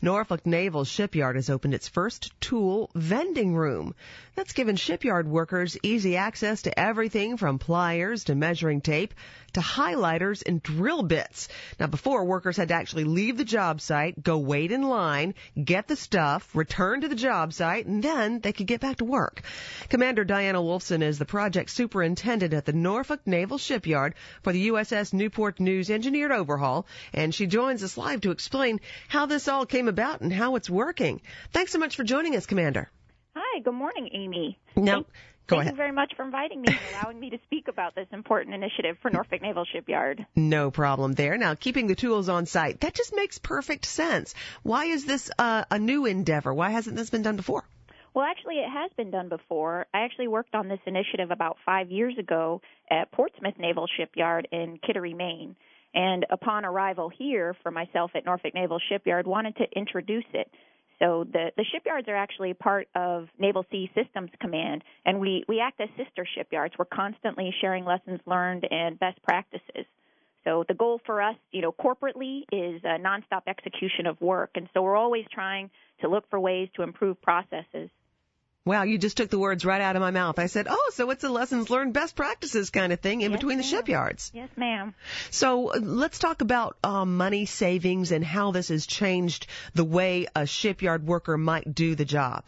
Norfolk Naval Shipyard has opened its first tool vending room. That's given shipyard workers easy access to everything from pliers to measuring tape to highlighters and drill bits. Now, before, workers had to actually leave the job site, go wait in line, get the stuff, return to the job site, and then they could get back to work. Commander Diana Wolfson is the project superintendent at the Norfolk Naval Shipyard for the USS Newport News engineered overhaul, and she joins us live to explain how this all came about and how it's working. Thanks so much for joining us, Commander. Hi, good morning, Amy. Go ahead. Thank you very much for inviting me and allowing me to speak about this important initiative for Norfolk Naval Shipyard. No problem there. Now, keeping the tools on site, that just makes perfect sense. Why is this a new endeavor? Why hasn't this been done before? Well, actually, it has been done before. I actually worked on this initiative about 5 years ago at Portsmouth Naval Shipyard in Kittery, Maine. And upon arrival here for myself at Norfolk Naval Shipyard, wanted to introduce it. So the shipyards are actually part of Naval Sea Systems Command, and we act as sister shipyards. We're constantly sharing lessons learned and best practices. So the goal for us, corporately is a nonstop execution of work, and so we're always trying to look for ways to improve processes. Wow, you just took the words right out of my mouth. I said, so it's a lessons learned, best practices kind of thing in between the shipyards. Yes, ma'am. So let's talk about money savings and how this has changed the way a shipyard worker might do the job.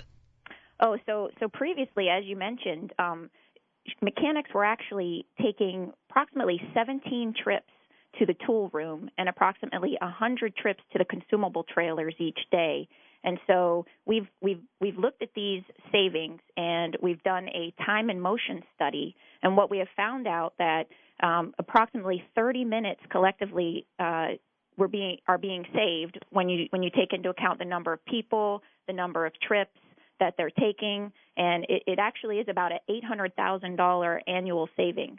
So previously, as you mentioned, mechanics were actually taking approximately 17 trips to the tool room and approximately 100 trips to the consumable trailers each day. And so we've looked at these savings, and we've done a time and motion study. And what we have found out that approximately 30 minutes collectively are being saved when you take into account the number of people, the number of trips that they're taking, and it actually is about an $800,000 annual savings.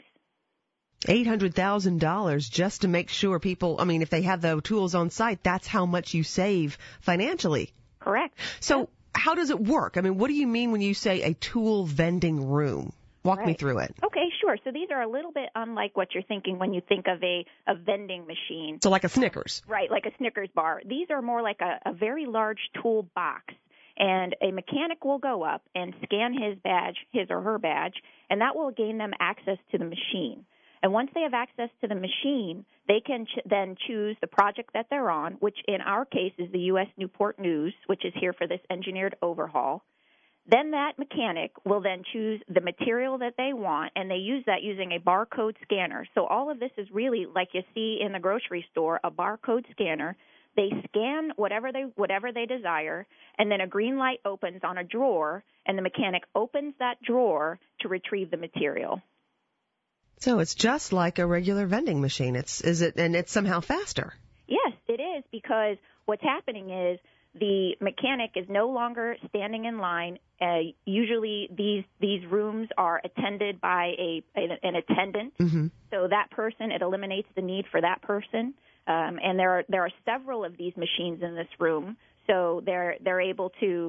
$800,000 just to make sure people, if they have the tools on site, that's how much you save financially. Correct. So how does it work? What do you mean when you say a tool vending room? Walk me through it. Okay, sure. So these are a little bit unlike what you're thinking when you think of a vending machine. So like a Snickers. Right, like a Snickers bar. These are more like a very large tool box. And a mechanic will go up and scan his or her badge, and that will gain them access to the machine. And once they have access to the machine, they can then choose the project that they're on, which in our case is the U.S. Newport News, which is here for this engineered overhaul. Then that mechanic will then choose the material that they want, and they use that using a barcode scanner. So all of this is really like you see in the grocery store, a barcode scanner. They scan whatever they desire, and then a green light opens on a drawer, and the mechanic opens that drawer to retrieve the material. So it's just like a regular vending machine. And it's somehow faster. Yes, it is, because what's happening is the mechanic is no longer standing in line. Usually these rooms are attended by an attendant. Mm-hmm. So that person, it eliminates the need for that person. And there are several of these machines in this room. So they're able to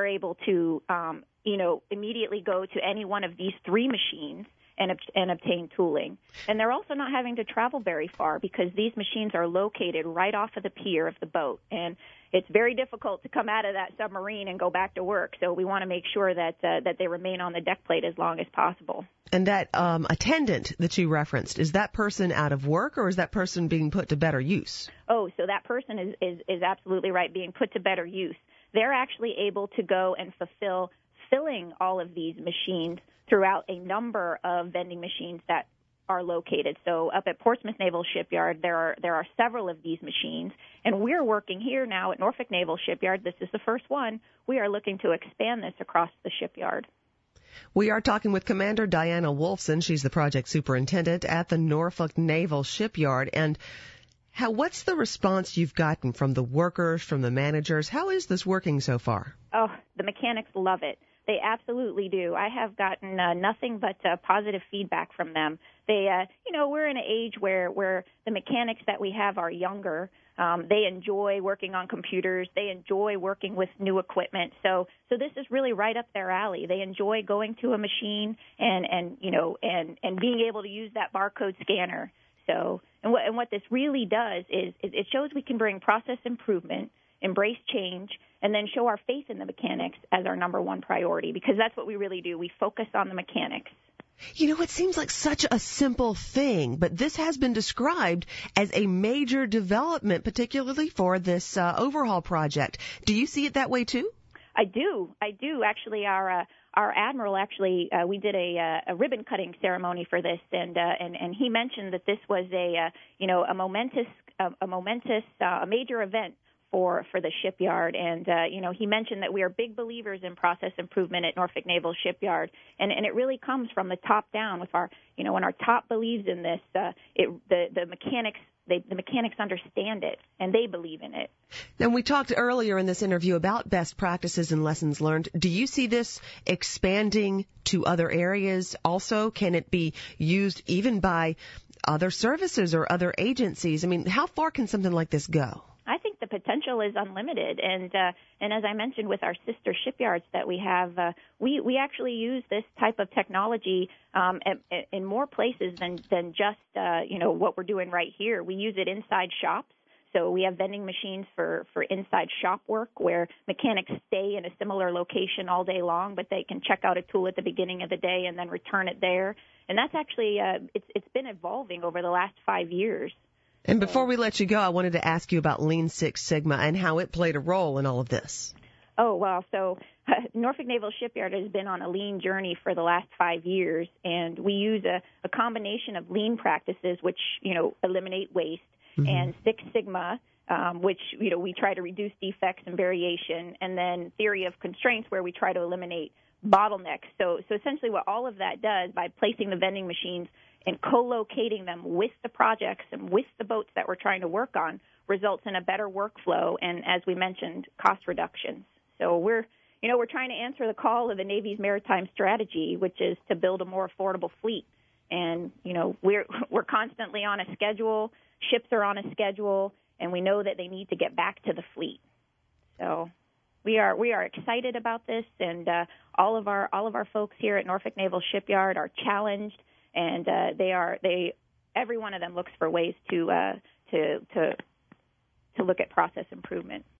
immediately go to any one of these three machines and obtain tooling. And they're also not having to travel very far, because these machines are located right off of the pier of the boat. And it's very difficult to come out of that submarine and go back to work. So we want to make sure that they remain on the deck plate as long as possible. And that attendant that you referenced, is that person out of work, or is that person being put to better use? So that person is absolutely right, being put to better use. They're actually able to go and filling all of these machines throughout a number of vending machines that are located. So up at Portsmouth Naval Shipyard, there are several of these machines, and we're working here now at Norfolk Naval Shipyard. This is the first one. We are looking to expand this across the shipyard. We are talking with Commander Diana Wolfson. She's the project superintendent at the Norfolk Naval Shipyard. And what's the response you've gotten from the workers, from the managers? How is this working so far? The mechanics love it. They absolutely do. I have gotten nothing but positive feedback from them. They, we're in an age where the mechanics that we have are younger. They enjoy working on computers. They enjoy working with new equipment. So this is really right up their alley. They enjoy going to a machine and being able to use that barcode scanner. So, and what this really does is it shows we can bring process improvement. embrace change, and then show our faith in the mechanics as our number one priority, because that's what we really do. We focus on the mechanics. You know, it seems like such a simple thing, but this has been described as a major development, particularly for this overhaul project. Do you see it that way too? I do. Actually, our admiral we did a ribbon cutting ceremony for this, and he mentioned that this was a momentous major event for the shipyard, and he mentioned that we are big believers in process improvement at Norfolk Naval Shipyard, and it really comes from the top down. With our when our top believes in this, the mechanics understand it and they believe in it. And we talked earlier in this interview about best practices and lessons learned. Do you see this expanding to other areas also? Can it be used even by other services or other agencies? I mean, how far can something like this go? I think the potential is unlimited, and as I mentioned with our sister shipyards that we have, we actually use this type of technology in more places than just what we're doing right here. We use it inside shops. So we have vending machines for inside shop work where mechanics stay in a similar location all day long, but they can check out a tool at the beginning of the day and then return it there. And that's actually it's been evolving over the last 5 years. And before we let you go, I wanted to ask you about Lean Six Sigma and how it played a role in all of this. Oh, well, so Norfolk Naval Shipyard has been on a lean journey for the last 5 years, and we use a combination of lean practices, which, eliminate waste, and Six Sigma, which, we try to reduce defects and variation, and then theory of constraints, where we try to eliminate bottlenecks. So essentially what all of that does, by placing the vending machines and co-locating them with the projects and with the boats that we're trying to work on, results in a better workflow and, as we mentioned, cost reductions. So we're trying to answer the call of the Navy's maritime strategy, which is to build a more affordable fleet. And, we're constantly on a schedule. Ships are on a schedule, and we know that they need to get back to the fleet. So we are excited about this, and all of our folks here at Norfolk Naval Shipyard are challenged. And every one of them looks for ways to look at process improvement.